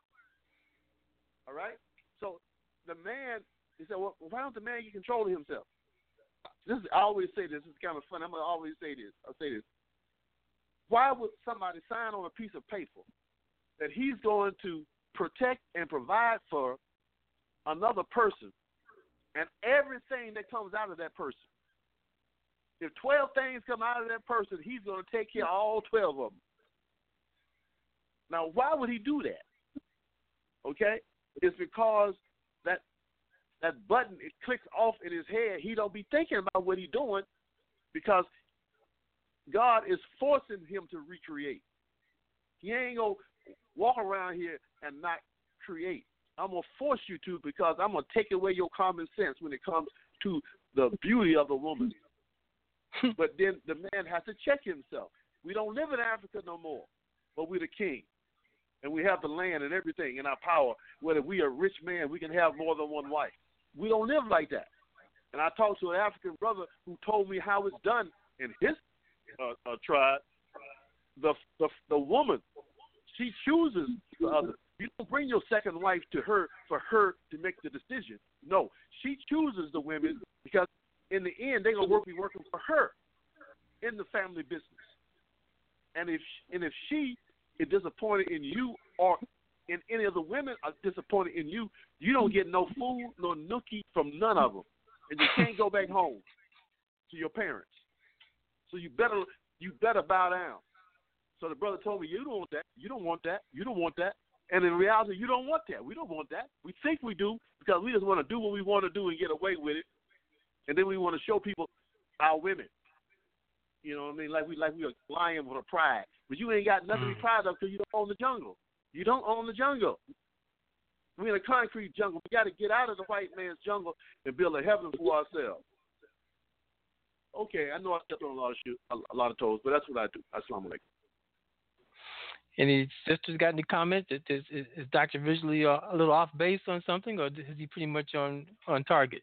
All right. So the man, he said, "Well, why don't the man get control of himself?" This is, I always say this. It's kind of funny. I'm gonna always say this. I'll say this. Why would somebody sign on a piece of paper that he's going to protect and provide for another person and everything that comes out of that person? If twelve things come out of that person, he's going to take care of all twelve of them. Now, why would he do that? Okay? It's because that that button, it clicks off in his head. He don't be thinking about what he's doing because God is forcing him to recreate. He ain't going to walk around here and not create. I'm going to force you to because I'm going to take away your common sense when it comes to the beauty of the woman. But then the man has to check himself. We don't live in Africa no more, but we're the king. And we have the land and everything in our power. Whether we are a rich man, we can have more than one wife. We don't live like that. And I talked to an African brother who told me how it's done in his uh, uh, tribe. The, the the woman, she chooses the other. You don't bring your second wife to her for her to make the decision. No, she chooses the women because in the end they're gonna work be working for her in the family business. And if and if she is disappointed in you or in any of the women are disappointed in you, you don't get no food, no nookie from none of them, and you can't go back home to your parents. So you better you better bow down. So the brother told me, you don't want that, you don't want that, you don't want that. And in reality, you don't want that. We don't want that. We think we do because we just want to do what we want to do and get away with it. And then we want to show people our women. You know what I mean? Like we like we are lying with a pride. But you ain't got nothing to be proud of because you don't own the jungle. You don't own the jungle. We're in a concrete jungle. We got to get out of the white man's jungle and build a heaven for ourselves. Okay, I know I stepped on a lot of shoes, a lot of toes, but that's what I do. Assalamu alaikum. Any sisters got any comments? Is, is, is Doctor Visually a, a little off base on something, or is he pretty much on, on target?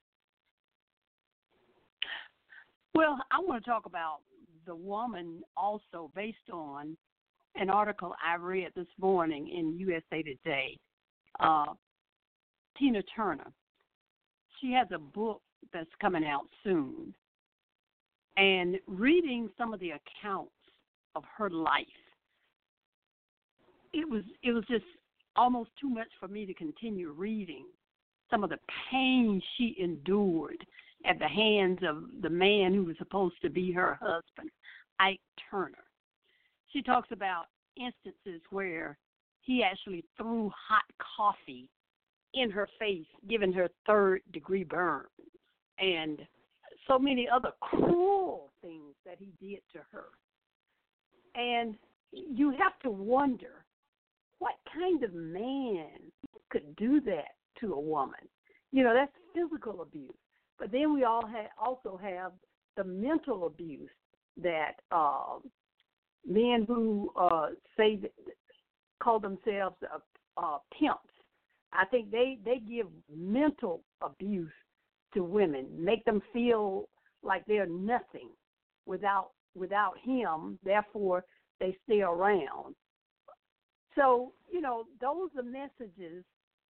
Well, I want to talk about the woman also based on an article I read this morning in U S A Today. Uh, Tina Turner. She has a book that's coming out soon. And reading some of the accounts of her life, it was it was just almost too much for me to continue reading some of the pain she endured at the hands of the man who was supposed to be her husband, Ike Turner. She talks about instances where he actually threw hot coffee in her face, giving her third-degree burns, and so many other cruel things that he did to her. And you have to wonder, what kind of man could do that to a woman? You know, that's physical abuse. But then we all ha- also have the mental abuse that uh, men who uh, say that, call themselves uh, uh, pimps. I think they, they give mental abuse to women, make them feel like they're nothing without without him. Therefore, they stay around. So, you know, those are messages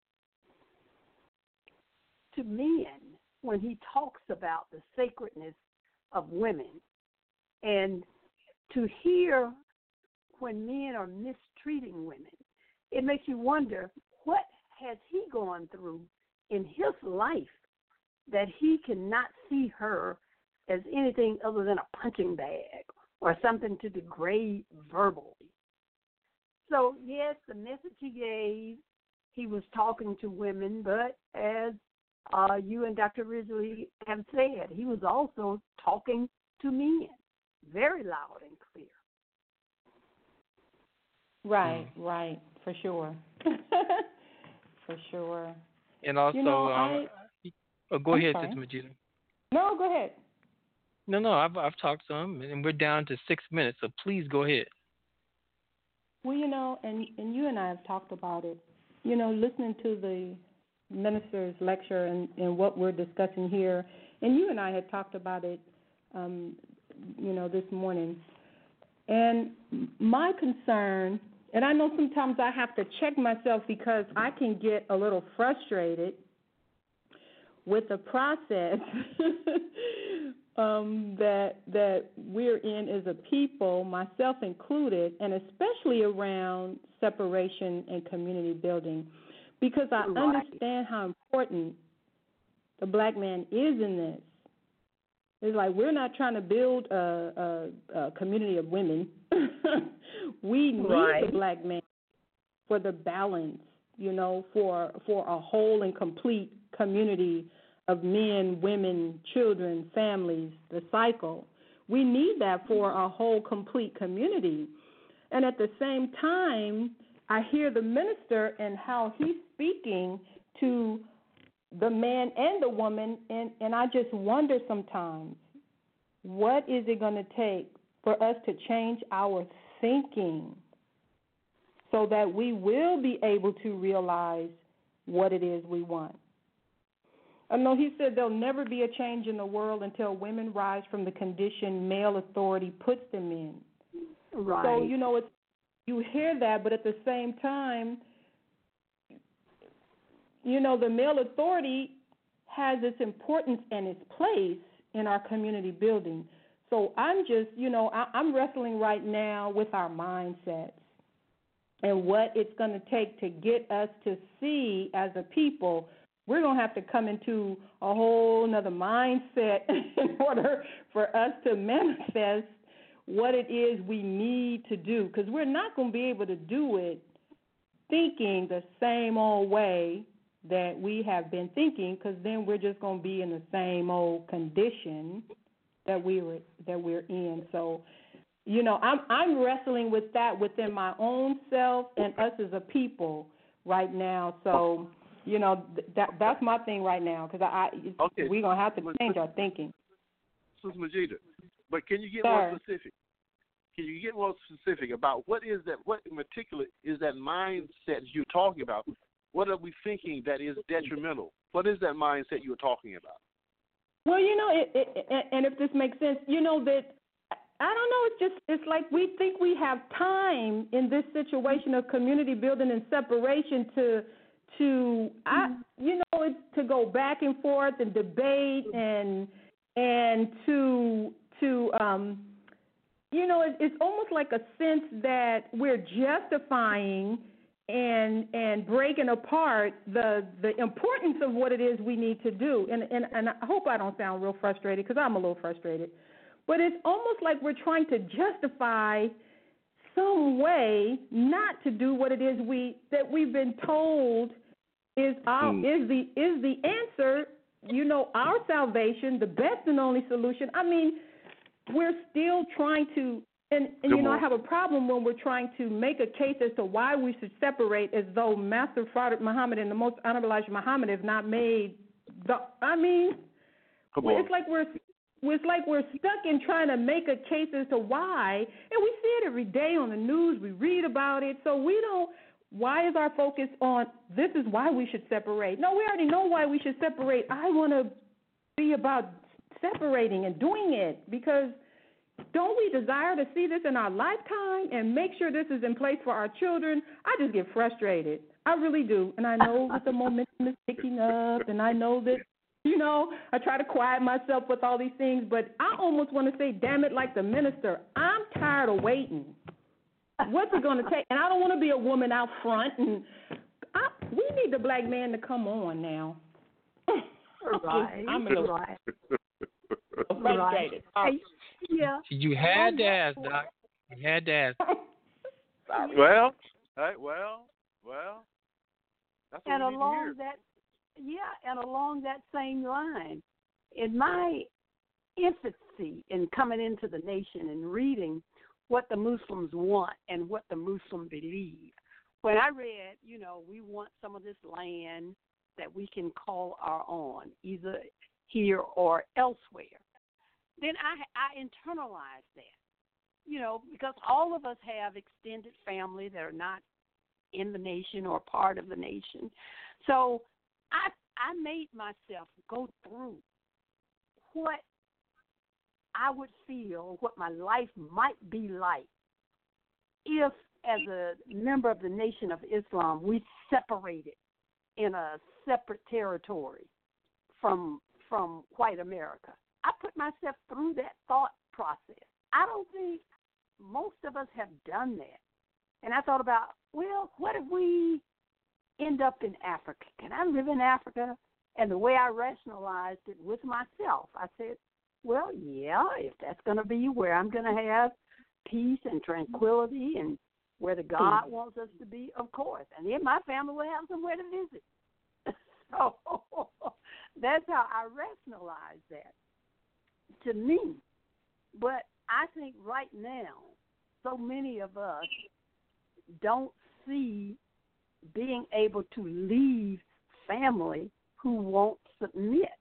to men when he talks about the sacredness of women. And to hear when men are mistreating women, it makes you wonder, what has he gone through in his life that he cannot see her as anything other than a punching bag or something to degrade verbally? So, yes, the message he gave, he was talking to women, but as uh, you and Doctor Ridgely have said, he was also talking to men, very loud and clear. Right, right, for sure. For sure. And also, you know, um, I, oh, go I'm ahead, sorry. Sister Majida. No, go ahead. No, no, I've I've talked some, and we're down to six minutes, so please go ahead. Well, you know, and, and you and I have talked about it. You know, listening to the minister's lecture and, and what we're discussing here, and you and I had talked about it, um, you know, this morning. And my concern, and I know sometimes I have to check myself because I can get a little frustrated with the process um, that that we're in as a people, myself included, and especially around separation and community building, because I understand how important the black man is in this. It's like we're not trying to build a, a, a community of women. We need right. the black man for the balance, you know, for for a whole and complete community of men, women, children, families, the cycle. We need that for a whole, complete community. And at the same time, I hear the minister and how he's speaking to the man and the woman, and, and I just wonder sometimes, what is it going to take for us to change our thinking so that we will be able to realize what it is we want? I know he said there'll never be a change in the world until women rise from the condition male authority puts them in. Right. So, you know, it's, you hear that, but at the same time, you know, the male authority has its importance and its place in our community building. So I'm just, you know, I, I'm wrestling right now with our mindsets and what it's going to take to get us to see as a people. We're going to have to come into a whole nother mindset in order for us to manifest what it is we need to do, because we're not going to be able to do it thinking the same old way that we have been thinking, because then we're just going to be in the same old condition that we were that we're in. So, you know, I'm I'm wrestling with that within my own self and us as a people right now. So, you know, that that's my thing right now, because I, I okay. we're gonna have to change our thinking. Sister Majida, but can you get Sir. more specific? Can you get more specific about what is that? What in particular is that mindset you're talking about? What are we thinking that is detrimental? What is that mindset you're talking about? Well, you know, it, it, and if this makes sense, you know that I don't know. It's just it's like we think we have time in this situation of community building and separation to to I you know it's to go back and forth and debate and and to to um you know it, it's almost like a sense that we're justifying and and breaking apart the the importance of what it is we need to do. And and, and I hope I don't sound real frustrated, because I'm a little frustrated. But it's almost like we're trying to justify some way not to do what it is we that we've been told is our mm. is the is the answer. You know, our salvation, the best and only solution. I mean, we're still trying to. And, and you know, I have a problem when we're trying to make a case as to why we should separate, as though Master Prophet Muhammad and the Most Honorable Elijah Muhammad have not made the. I mean, Come on. it's like we're it's like we're stuck in trying to make a case as to why, and we see it every day on the news. We read about it, so we don't. Why is our focus on this is why we should separate? No, we already know why we should separate. I want to be about separating and doing it, because don't we desire to see this in our lifetime and make sure this is in place for our children? I just get frustrated. I really do. And I know that the momentum is picking up, and I know that, you know, I try to quiet myself with all these things, but I almost want to say, damn it, like the minister, I'm tired of waiting. What's it going to take? And I don't want to be a woman out front. And I, we need the black man to come on now. Right. I'm a little right. frustrated. Right. Yeah. You had to ask, Doc. You had to ask. Well, hey, well, well. That's what and we need along to hear. that, yeah, and along that same line, in my infancy in coming into the nation and reading what the Muslims want and what the Muslims believe, when I read, you know, we want some of this land that we can call our own, either here or elsewhere, then I, I internalized that, you know, because all of us have extended family that are not in the nation or part of the nation. So I I made myself go through what I would feel, what my life might be like if, as a member of the Nation of Islam, we separated in a separate territory from from white America. I put myself through that thought process. I don't think most of us have done that. And I thought about, well, what if we end up in Africa? Can I live in Africa? And the way I rationalized it with myself, I said, well, yeah, if that's going to be where I'm going to have peace and tranquility and where the God wants us to be, of course. And then my family will have somewhere to visit. So that's how I rationalized that to me. But I think right now, so many of us don't see being able to leave family who won't submit.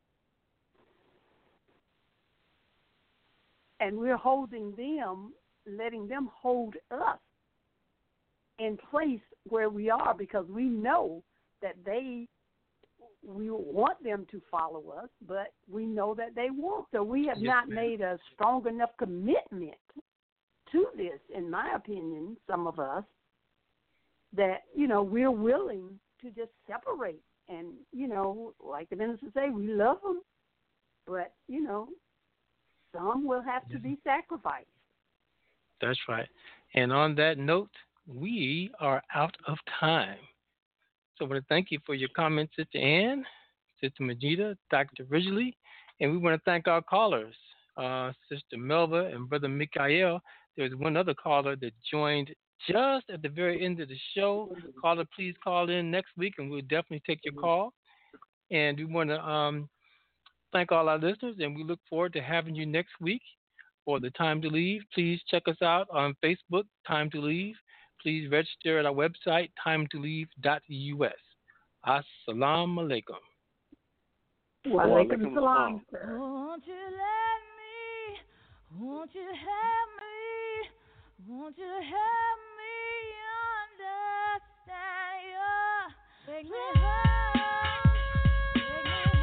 And we're holding them, letting them hold us in place where we are, because we know that they, we want them to follow us, but we know that they won't. So we have yes, not ma'am. made a strong enough commitment to this, in my opinion, some of us, that, you know, we're willing to just separate and you know, like the minister say, we love them, but you know, some will have to be sacrificed. That's right. And on that note, we are out of time. So I want to thank you for your comments, Sister Ann, Sister Majida, Doctor Ridgely, and we want to thank our callers, uh, Sister Melba and Brother Mikael. There's one other caller that joined just at the very end of the show. Caller, please call in next week, and we'll definitely take your call. And we want to um, thank all our listeners, and we look forward to having you next week for the Time to Leave. Please check us out on Facebook, Time to Leave. Please register at our website, time to leave dot U S. Assalamu alaikum. Wa alaikum salam. Won't you let me, won't you help me, won't you help me understand you? Take me home, take me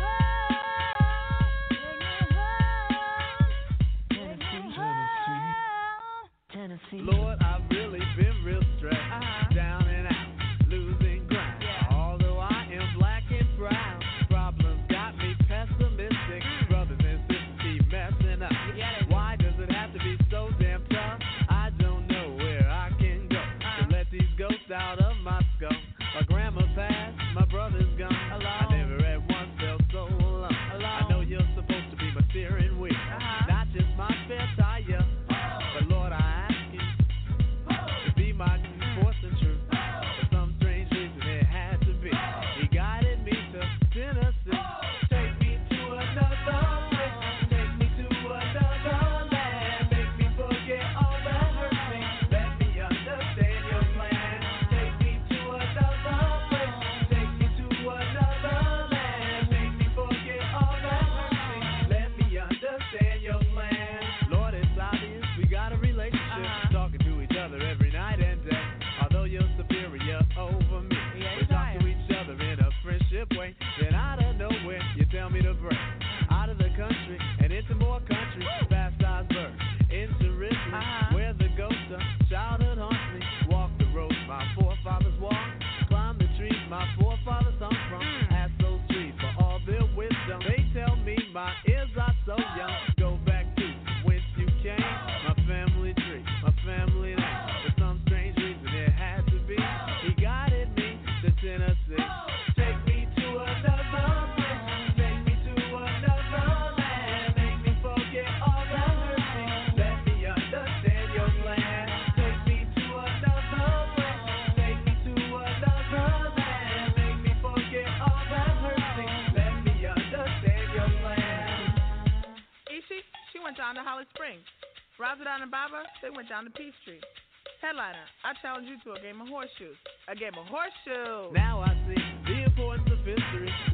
home, take me home, Tennessee, Tennessee. Lord, I've really been real stressed, uh-huh. down and out, losing ground. Yeah. Although I am black and brown, problems got me pessimistic. Mm. Brothers and sisters keep messing up. Why does it have to be so damn tough? I don't know where I can go uh-huh. to let these ghosts out of my skull. My grandma passed, my brother's gone. Alone. I never at once felt so alone. alone. I know you're supposed to be my steering wheel, uh-huh. not just my spare tire. But Lord, I ask you to be my force and truth. For some strange reason it had to be. He guided me to Tennessee. Take me to another place. Take me to another land. Make me forget all that hurt me. Let me understand your plan. Take me to another place. Take me to another land. Make me forget all that hurt me. Let me understand your plan. Lord, it's obvious we got a relationship. Uh-huh. Talking to each other every night and day. Although you're superior over me, yeah, we talk to each other in a friendship way. Then out of nowhere, you tell me to break out of the country and into more country. Fast eyes bird into Richmond, uh-huh. where the ghost of childhood haunts me. Walk the roads my forefathers walked, climb the trees my forefathers hung from. Mm. Ask those trees for all their wisdom. They tell me my ears are so young. Go back to whence you came, my family tree, my family name. For some strange reason it had to be. He guided me to Tennessee. Take me to another place. Take me to another land. Make me forget all that hurt me. Let me understand your plan. Take me to another place. Take me to another land. Make me forget all that hurt me. Let me understand your plan. Ishi, she went down to Holly Springs. Razadon and Baba, they went down to Peachtree. Headliner, I challenge you to a game of horseshoes. A game of horseshoes. Now I see the importance of history.